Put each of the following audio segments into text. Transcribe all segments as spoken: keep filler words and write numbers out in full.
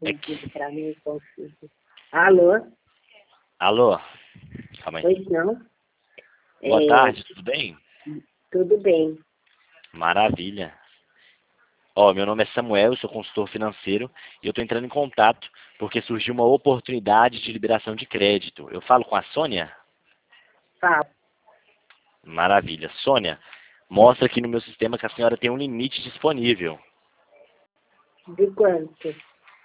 É respondido que... para mim, eu consigo. Alô? Alô? Calma aí. Pois não? Boa É, tarde, tudo bem? tudo bem. Maravilha. Ó, meu nome é Samuel, eu sou consultor financeiro e eu estou entrando em contato porque surgiu uma oportunidade de liberação de crédito. Eu falo com a Sônia? Fala. Maravilha. Sônia, mostra aqui no meu sistema que a senhora tem um limite disponível. De quanto?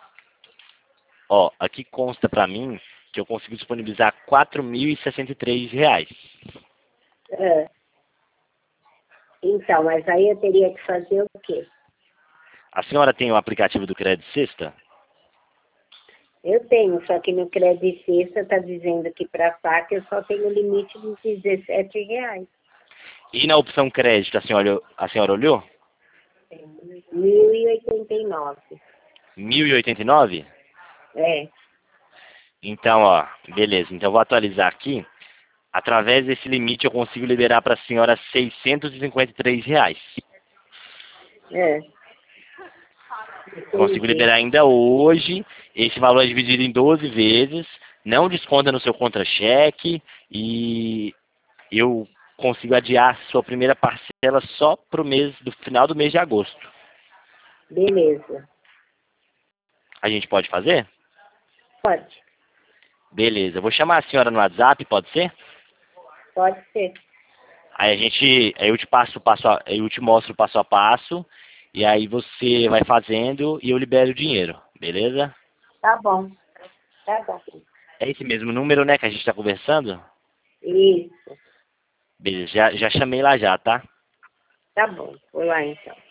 Ó, aqui consta para mim que eu consigo disponibilizar quatro mil e sessenta e três reais. É. Então, mas aí eu teria que fazer o quê? A senhora tem o aplicativo do Crédito Sexta? Eu tenho, só que no Crédito Sexta está dizendo que para faca eu só tenho limite de dezessete reais. E na opção crédito, a senhora, a senhora olhou? mil e oitenta e nove. mil e oitenta e nove? É. Então, ó, beleza. Então eu vou atualizar aqui. Através desse limite eu consigo liberar para a senhora seiscentos e cinquenta e três reais. É. Consigo Entendi. liberar ainda hoje. Esse valor é dividido em doze vezes. Não desconta no seu contra-cheque. E eu consigo adiar sua primeira parcela só para o mês do final do mês de agosto. Beleza. A gente pode fazer? Pode. Beleza. Eu vou chamar a senhora no WhatsApp, pode ser? Pode ser. Aí a gente, aí eu te passo o passo, a, eu te mostro o passo a passo e aí você vai fazendo e eu libero o dinheiro, beleza? Tá bom. Tá bom. É esse mesmo número, né, que a gente tá conversando? Isso. Beleza, já, já chamei lá já, tá? Tá bom. Vou lá então.